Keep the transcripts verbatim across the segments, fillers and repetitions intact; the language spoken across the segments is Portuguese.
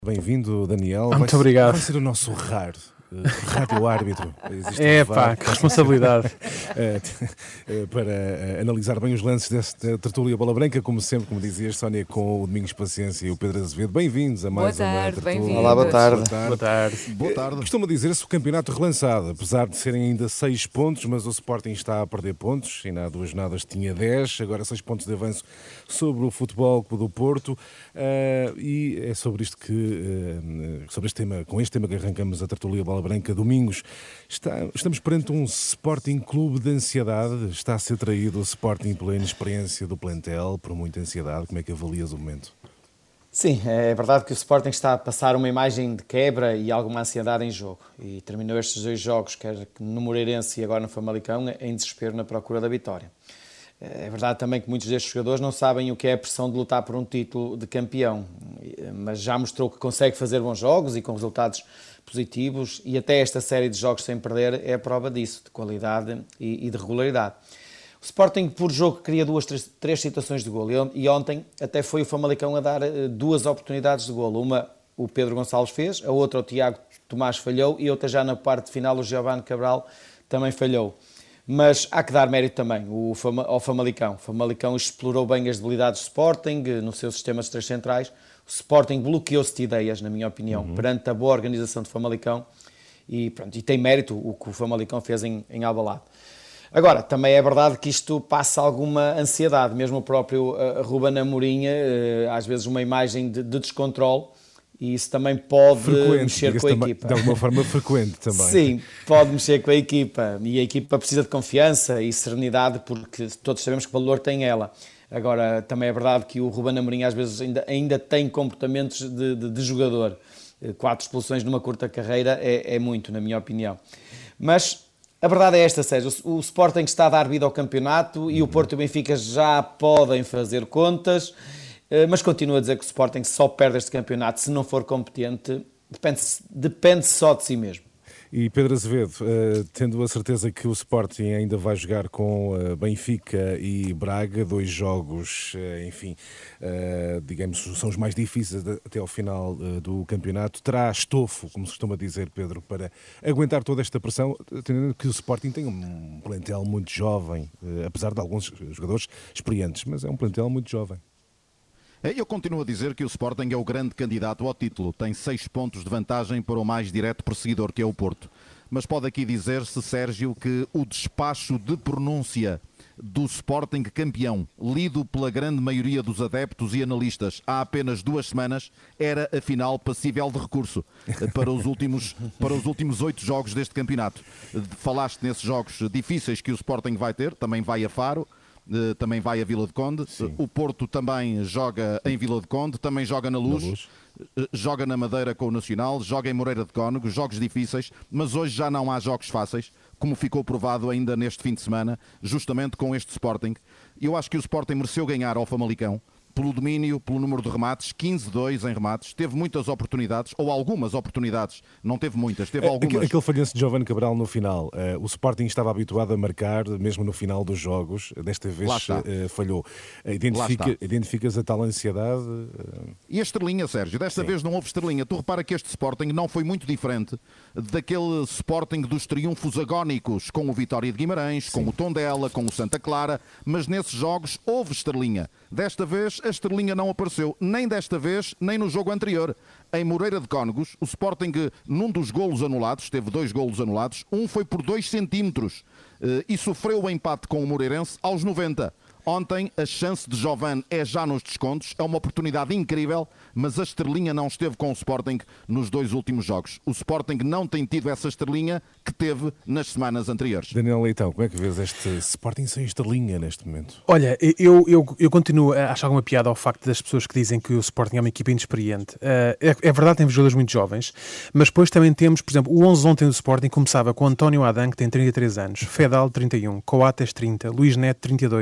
Bem-vindo, Daniel. Muito vai obrigado. Vai ser o nosso raro uh, rádio-árbitro. É pá, que responsabilidade. uh, para uh, analisar bem os lances desta tertúlia Bola Branca, como sempre, como dizias, Sónia, com o Domingos Paciência e o Pedro Azevedo. Bem-vindos a mais boa uma tarde, tertúlia. Olá, boa tarde. Boa tarde. Boa tarde. Boa tarde. Costuma dizer-se o campeonato relançado, apesar de serem ainda seis pontos, mas o Sporting está a perder pontos, ainda há duas jornadas tinha dez, agora seis pontos de avanço sobre o Futebol Clube do Porto, uh, e é sobre isto que, uh, sobre este tema, com este tema que arrancamos a tertúlia Bola Branca. Domingos, está, estamos perante um Sporting Clube de ansiedade, está a ser traído o Sporting pela inexperiência do plantel, por muita ansiedade. Como é que avalias o momento? Sim, é verdade que o Sporting está a passar uma imagem de quebra e alguma ansiedade em jogo. E terminou estes dois jogos, quer no Moreirense e agora no Famalicão, em desespero na procura da vitória. É verdade também que muitos destes jogadores não sabem o que é a pressão de lutar por um título de campeão, mas já mostrou que consegue fazer bons jogos e com resultados positivos, e até esta série de jogos sem perder é a prova disso, de qualidade e de regularidade. O Sporting, por jogo, cria duas, três, três situações de golo, e ontem até foi o Famalicão a dar duas oportunidades de golo. Uma o Pedro Gonçalves fez, a outra o Tiago Tomás falhou, e outra já na parte final o Giovanni Cabral também falhou. Mas há que dar mérito também ao Famalicão. O Famalicão explorou bem as debilidades do Sporting no seu sistema de três centrais. O Sporting bloqueou-se de ideias, na minha opinião, uhum. perante a boa organização do Famalicão, e, pronto, e tem mérito o que o Famalicão fez em, em Alvalade. Agora, também é verdade que isto passa alguma ansiedade, mesmo o próprio uh, Ruben Amorim, uh, às vezes uma imagem de, de descontrole, e isso também pode frequente, mexer com a equipa. De alguma forma frequente também. Sim, pode mexer com a equipa, e a equipa precisa de confiança e serenidade, porque todos sabemos que valor tem ela. Agora, também é verdade que o Ruben Amorim às vezes ainda, ainda tem comportamentos de, de, de jogador. Quatro expulsões numa curta carreira é, é muito, na minha opinião. Mas a verdade é esta, Sérgio, o Sporting está a dar vida ao campeonato, uhum. e o Porto e o Benfica já podem fazer contas, mas continuo a dizer que o Sporting só perde este campeonato se não for competente, depende, depende só de si mesmo. E Pedro Azevedo, uh, tendo a certeza que o Sporting ainda vai jogar com uh, Benfica e Braga, dois jogos, uh, enfim, uh, digamos, são os mais difíceis de, até ao final uh, do campeonato, terá estofo, como se costuma dizer, Pedro, para aguentar toda esta pressão, tendo que o Sporting tem um plantel muito jovem, uh, apesar de alguns jogadores experientes, mas é um plantel muito jovem. Eu continuo a dizer que o Sporting é o grande candidato ao título. Tem seis pontos de vantagem para o mais direto perseguidor, que é o Porto. Mas pode aqui dizer-se, Sérgio, que o despacho de pronúncia do Sporting campeão, lido pela grande maioria dos adeptos e analistas há apenas duas semanas, era, afinal, passível de recurso para os últimos, para os últimos oito jogos deste campeonato. Falaste nesses jogos difíceis que o Sporting vai ter, também vai a Faro, também vai a Vila de Conde. Sim. O Porto também joga em Vila de Conde, também joga na Luz, na Luz, joga na Madeira com o Nacional, joga em Moreira de Cónegos, jogos difíceis, mas hoje já não há jogos fáceis, como ficou provado ainda neste fim de semana, justamente com este Sporting. Eu acho que o Sporting mereceu ganhar ao Famalicão, pelo domínio, pelo número de remates, quinze a dois em remates, teve muitas oportunidades, ou algumas oportunidades, não teve muitas, teve algumas. Aquele falhanço de Giovanni Cabral no final, uh, o Sporting estava habituado a marcar, mesmo no final dos jogos, desta vez uh, falhou. Identifica, identificas a tal ansiedade? Uh... E a estrelinha, Sérgio, desta Sim. vez não houve estrelinha. Tu repara que este Sporting não foi muito diferente daquele Sporting dos triunfos agónicos, com o Vitória de Guimarães, Sim. com o Tondela, com o Santa Clara, mas nesses jogos houve estrelinha. Desta vez a estrelinha não apareceu, nem desta vez, nem no jogo anterior. Em Moreira de Cónegos, o Sporting, num dos golos anulados, teve dois golos anulados, um foi por dois centímetros e sofreu o empate com o Moreirense aos noventa. Ontem, a chance de Giovanni é já nos descontos, é uma oportunidade incrível, mas a estrelinha não esteve com o Sporting nos dois últimos jogos. O Sporting não tem tido essa estrelinha que teve nas semanas anteriores. Daniel Leitão, como é que vês este Sporting sem estrelinha neste momento? Olha, eu, eu, eu continuo a achar alguma piada ao facto das pessoas que dizem que o Sporting é uma equipa inexperiente. É, é verdade, temos jogadores muito jovens, mas depois também temos, por exemplo, o onze ontem do Sporting começava com António Adan, que tem trinta e três anos, Fedal, trinta e um, Coates, trinta, Luís Neto, trinta e dois, João Mário,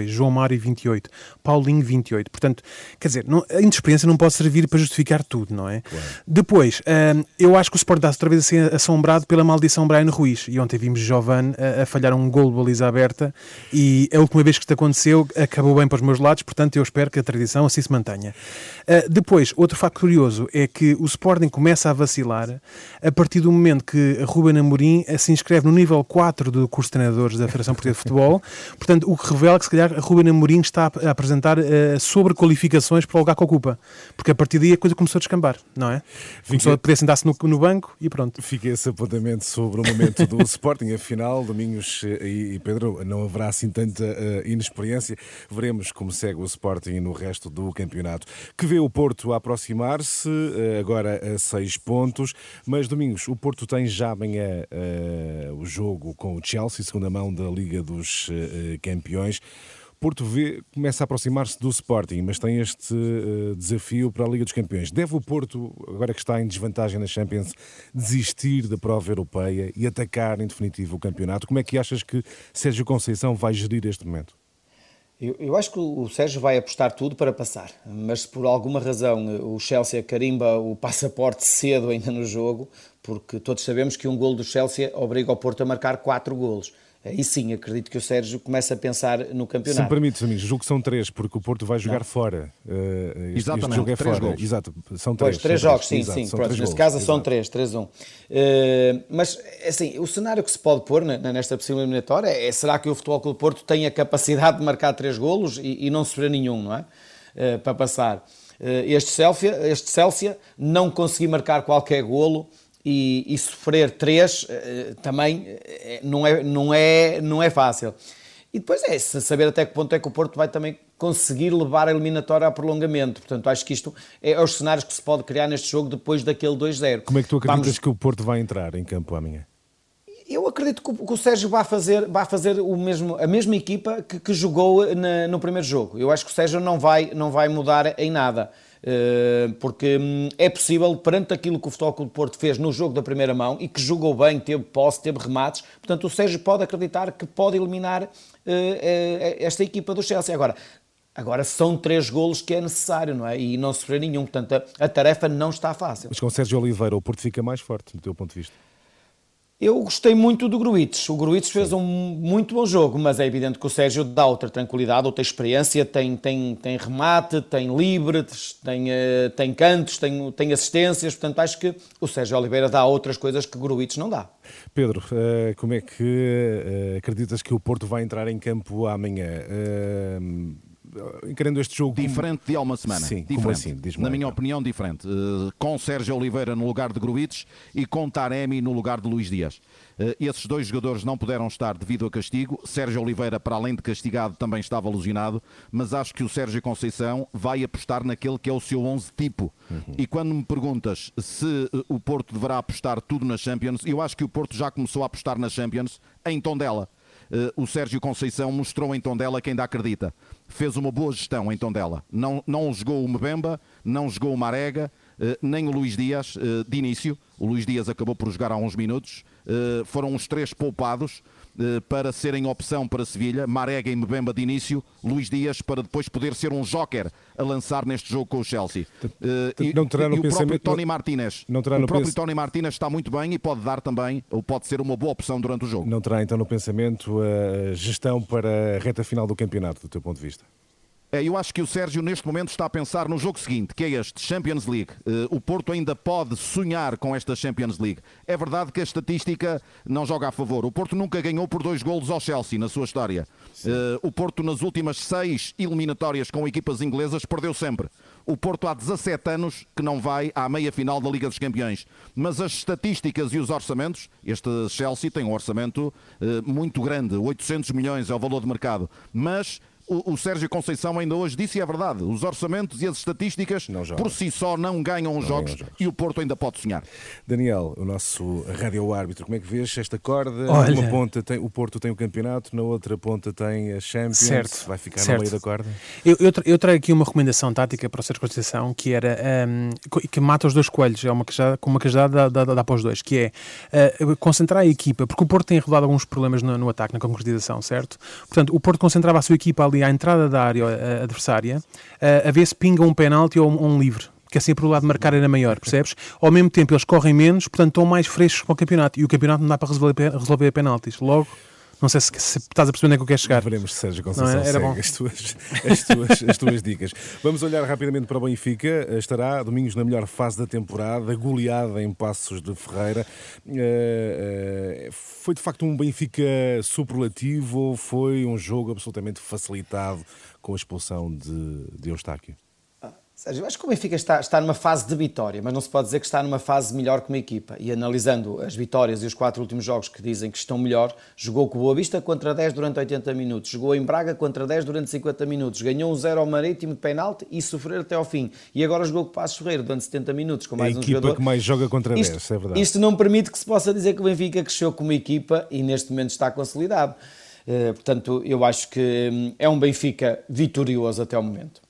Mário vinte e oito, Paulinho vinte e oito. Portanto, quer dizer, não, a inexperiência não pode servir para justificar tudo, não é? Claro. Depois, hum, eu acho que o Sporting está outra vez a ser assombrado pela maldição Brian Ruiz. E ontem vimos Jovane a, a falhar um golo de baliza aberta e a última vez que isto aconteceu acabou bem para os meus lados, portanto eu espero que a tradição assim se mantenha. Uh, depois, outro facto curioso é que o Sporting começa a vacilar a partir do momento que Ruben Amorim se inscreve no nível quatro do curso de treinadores da Federação Portuguesa de Futebol, portanto o que revela que se calhar Ruben Amorim está a apresentar uh, sobrequalificações para o lugar que ocupa, porque a partir daí a coisa começou a descambar, não é? Começou Fiquei... a poder sentar-se no, no banco e pronto. Fica esse apontamento sobre o momento do Sporting, afinal, Domingos e, e Pedro, não haverá assim tanta uh, inexperiência, veremos como segue o Sporting no resto do campeonato, que vê o Porto a aproximar-se, uh, agora a seis pontos, mas Domingos, o Porto tem já amanhã uh, o jogo com o Chelsea, segunda mão da Liga dos uh, Campeões. Porto vê, começa a aproximar-se do Sporting, mas tem este uh, desafio para a Liga dos Campeões. Deve o Porto, agora que está em desvantagem na Champions, desistir da prova europeia e atacar em definitivo o campeonato? Como é que achas que Sérgio Conceição vai gerir este momento? Eu, eu acho que o Sérgio vai apostar tudo para passar, mas se por alguma razão o Chelsea carimba o passaporte cedo ainda no jogo, porque todos sabemos que um golo do Chelsea obriga o Porto a marcar quatro golos. Aí sim, acredito que o Sérgio começa a pensar no campeonato. Se me permites, amigos, julgo que são três, porque o Porto vai jogar não. fora. Uh, este, Exatamente, este jogo é três fora. golos. Exato, são três. Pois, três são jogos, três. sim, Exato, sim. Pronto, neste golos. caso Exato. são três, três a um. Uh, mas, assim, o cenário que se pode pôr nesta possível eliminatória é, será que o Futebol Clube do Porto tem a capacidade de marcar três golos e, e não sofrer nenhum, não é? Uh, para passar. Uh, este Chelsea, este Chelsea não conseguir marcar qualquer golo e, e sofrer três uh, também uh, não, é, não, é, não é fácil. E depois é saber até que ponto é que o Porto vai também conseguir levar a eliminatória a prolongamento. Portanto, acho que isto é os cenários que se pode criar neste jogo depois daquele dois zero. Como é que tu acreditas Vamos... que o Porto vai entrar em campo amanhã? Eu acredito que o Sérgio vai fazer, vai fazer o mesmo, a mesma equipa que, que jogou na, no primeiro jogo. Eu acho que o Sérgio não vai, não vai mudar em nada. Porque é possível, perante aquilo que o Futebol Clube do Porto fez no jogo da primeira mão e que jogou bem, teve posse, teve remates, portanto o Sérgio pode acreditar que pode eliminar esta equipa do Chelsea. Agora, agora são três golos que é necessário, não é? E não sofrer nenhum, portanto a, a tarefa não está fácil. Mas com o Sérgio Oliveira o Porto fica mais forte, do teu ponto de vista? Eu gostei muito do Gruites. O Gruites fez um muito bom jogo, mas é evidente que o Sérgio dá outra tranquilidade, outra experiência, tem, tem, tem remate, tem livres, tem, uh, tem cantos, tem, tem assistências, portanto acho que o Sérgio Oliveira dá outras coisas que o Gruites não dá. Pedro, uh, como é que uh, acreditas que o Porto vai entrar em campo amanhã? Uh, encarando este jogo diferente como... de há uma semana. Sim, diferente. como assim? Diz-me Na lá, minha então. opinião, diferente. Uh, com Sérgio Oliveira no lugar de Gruites e com Taremi no lugar de Luís Dias. Uh, esses dois jogadores não puderam estar devido a castigo. Sérgio Oliveira, para além de castigado, também estava lesionado, mas acho que o Sérgio Conceição vai apostar naquele que é o seu onze tipo. Uhum. E quando me perguntas se uh, o Porto deverá apostar tudo na Champions, eu acho que o Porto já começou a apostar na Champions em Tondela. Uh, o Sérgio Conceição mostrou em Tondela que ainda acredita. Fez uma boa gestão em Tondela. Não, não jogou o Mbemba, não jogou o Marega, uh, nem o Luís Dias uh, de início. O Luís Dias acabou por jogar há uns minutos. Uh, foram os três poupados uh, para serem opção para Sevilha. Marega e Mbemba de início. Luís Dias para depois poder ser um joker a lançar neste jogo com o Chelsea. Uh, e, não terá no e o pensamento... próprio Tony Martínez. Não terá o no próprio pens... Tony Martínez está muito bem e pode dar também, ou pode ser uma boa opção durante o jogo. Não terá então no pensamento a gestão para a reta final do campeonato, do teu ponto de vista? É, eu acho que o Sérgio neste momento está a pensar no jogo seguinte, que é este, Champions League. Uh, o Porto ainda pode sonhar com esta Champions League. É verdade que a estatística não joga a favor. O Porto nunca ganhou por dois golos ao Chelsea na sua história. Uh, o Porto nas últimas seis eliminatórias com equipas inglesas perdeu sempre. O Porto há dezassete anos que não vai à meia-final da Liga dos Campeões. Mas as estatísticas e os orçamentos, este Chelsea tem um orçamento uh, muito grande, oitocentos milhões é o valor de mercado. Mas o Sérgio Conceição ainda hoje disse, e é verdade, os orçamentos e as estatísticas por si só não ganham os jogos, jogos e o Porto ainda pode sonhar. Daniel, o nosso rádio-árbitro, como é que vês esta corda? Olha... Numa ponta tem, o Porto tem o campeonato, na outra ponta tem a Champions, certo, vai ficar certo. no meio da corda? Eu, eu, tra eu trago aqui uma recomendação tática para o Sérgio Conceição, que era um, que mata os dois coelhos, é uma cajada, com uma cajada dá, dá, dá para os dois, que é uh, concentrar a equipa, porque o Porto tem rodado alguns problemas no, no ataque, na concretização, certo? Portanto, o Porto concentrava a sua equipa ali ali à entrada da área uh, adversária uh, a ver se pinga um penalti ou um, um livre, que é sempre o lado de marcar era maior, percebes? Ao mesmo tempo eles correm menos, portanto estão mais frescos para o campeonato, e o campeonato não dá para resolver, resolver penaltis. Logo, não sei se, se estás a perceber onde é que eu quero chegar. Veremos se Sérgio Conceição Não é? Era bom. segue as tuas, as, tuas, as tuas dicas. Vamos olhar rapidamente para o Benfica. Estará Domingos na melhor fase da temporada, goleada em Passos de Ferreira. Uh, uh, foi de facto um Benfica superlativo ou foi um jogo absolutamente facilitado com a expulsão de, de Eustáquio? Sérgio, eu acho que o Benfica está, está numa fase de vitória, mas não se pode dizer que está numa fase melhor que uma equipa. E analisando as vitórias e os quatro últimos jogos que dizem que estão melhor, jogou com o Boa Vista contra dez durante oitenta minutos, jogou em Braga contra dez durante cinquenta minutos, ganhou um zero ao Marítimo de penalti e sofrer até ao fim. E agora jogou com o Passos Ferreira durante setenta minutos, com mais a um equipa jogador. Que mais joga contra isto, dez, é verdade. Isto não permite que se possa dizer que o Benfica cresceu como equipa e neste momento está consolidado. Uh, portanto, eu acho que um, é um Benfica vitorioso até o momento.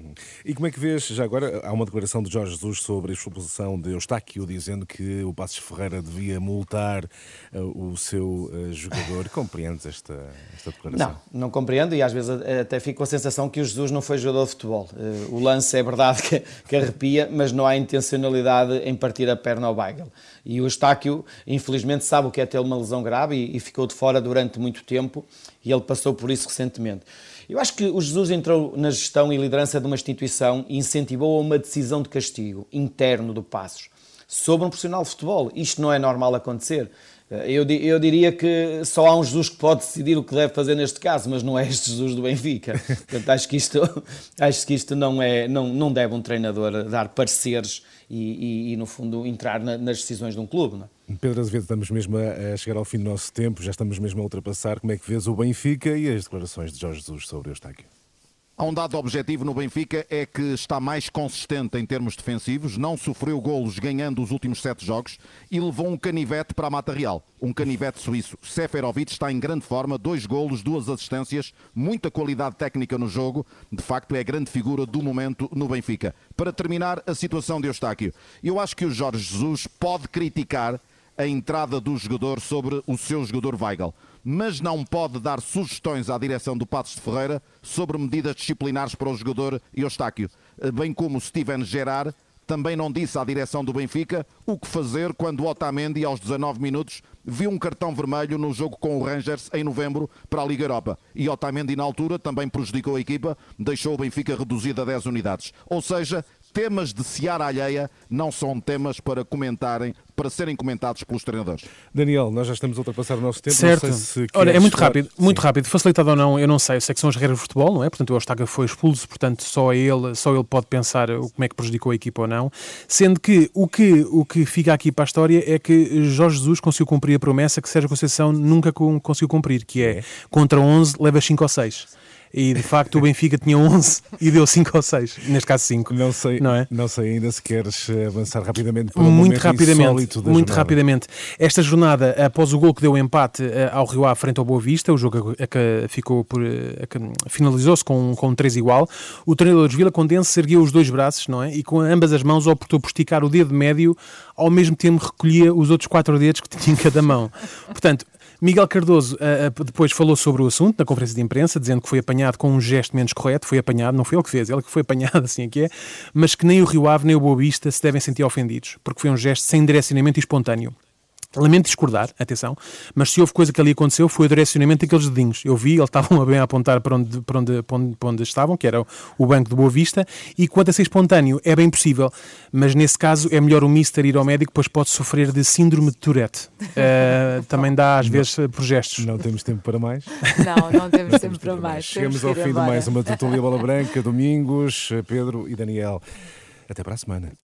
E como é que vês, já agora, há uma declaração de Jorge Jesus sobre a expulsão de Eustáquio, dizendo que o Passos Ferreira devia multar uh, o seu uh, jogador. Compreendes esta, esta declaração? Não, não compreendo e às vezes até fico com a sensação que o Jesus não foi jogador de futebol. Uh, o lance é verdade que, que arrepia, mas não há intencionalidade em partir a perna ao Weigl. E o Eustáquio, infelizmente, sabe o que é ter uma lesão grave e, e ficou de fora durante muito tempo e ele passou por isso recentemente. Eu acho que o Jesus entrou na gestão e liderança de uma instituição e incentivou a uma decisão de castigo interno do Passos sobre um profissional de futebol. Isto não é normal acontecer. Eu, eu diria que só há um Jesus que pode decidir o que deve fazer neste caso, mas não é este Jesus do Benfica. Portanto, acho que isto, acho que isto não, é, não, não deve um treinador dar pareceres e, e, e no fundo, entrar na, nas decisões de um clube. Não é? Pedro Azevedo, estamos mesmo a chegar ao fim do nosso tempo, já estamos mesmo a ultrapassar. Como é que vês o Benfica e as declarações de Jorge Jesus sobre o Eustáquio? Há um dado objetivo no Benfica, é que está mais consistente em termos defensivos, não sofreu golos ganhando os últimos sete jogos e levou um canivete para a Mata Real, um canivete suíço. Seferovic está em grande forma, dois golos, duas assistências, muita qualidade técnica no jogo, de facto é a grande figura do momento no Benfica. Para terminar, a situação de Eustáquio. Eu acho que o Jorge Jesus pode criticar a entrada do jogador sobre o seu jogador Weigl, mas não pode dar sugestões à direção do Passos de Ferreira sobre medidas disciplinares para o jogador Eustáquio. Bem como Steven Gerrard também não disse à direção do Benfica o que fazer quando Otamendi, aos dezanove minutos, viu um cartão vermelho no jogo com o Rangers em novembro para a Liga Europa. E Otamendi, na altura, também prejudicou a equipa, deixou o Benfica reduzido a dez unidades. Ou seja, temas de seara alheia não são temas para comentarem, para serem comentados pelos treinadores. Daniel, nós já estamos a ultrapassar o nosso tempo. Certo. Não sei se Olha, é muito falar... rápido, muito Sim. rápido. Facilitado ou não, eu não sei. Eu sei que são as regras de futebol, não é? Portanto, o Eustáquio foi expulso, portanto, só ele, só ele pode pensar como é que prejudicou a equipa ou não. Sendo que o que, o que fica aqui para a história é que Jorge Jesus conseguiu cumprir a promessa que Sérgio Conceição nunca conseguiu cumprir, que é, contra onze, leva cinco ou seis. E de facto o Benfica tinha onze e deu cinco ou seis, neste caso cinco. Não sei, não é? Não sei ainda se queres avançar rapidamente para um muito momento rapidamente, insólito da muito jornada. rapidamente. Esta jornada, após o gol que deu o empate ao Rio Ave frente ao Boa Vista, o jogo a que ficou por, a que finalizou-se com, com um três igual, o treinador de Vila Condense ergueu os dois braços, não é? E com ambas as mãos optou por esticar o dedo médio, ao mesmo tempo recolhia os outros quatro dedos que tinha em cada mão. Portanto, Miguel Cardoso uh, depois falou sobre o assunto na conferência de imprensa, dizendo que foi apanhado com um gesto menos correto, foi apanhado, não foi ele que fez, ele que foi apanhado, assim é que é, mas que nem o Rio Ave nem o Boa Vista se devem sentir ofendidos, porque foi um gesto sem direcionamento e espontâneo. Lamento discordar, atenção, mas se houve coisa que ali aconteceu foi o direcionamento daqueles dedinhos. Eu vi, eles estavam bem a apontar para onde, para onde, para onde, para onde estavam, que era o banco de Boa Vista, e quanto a ser espontâneo, é bem possível, mas nesse caso é melhor o mister ir ao médico, pois pode sofrer de síndrome de Tourette. Uh, também dá às vezes por gestos. Não temos tempo para mais. Não, não temos tempo para mais. Chegamos ao fim de mais uma Tertúlia Bola Branca, Domingos, Pedro e Daniel. Até para a semana.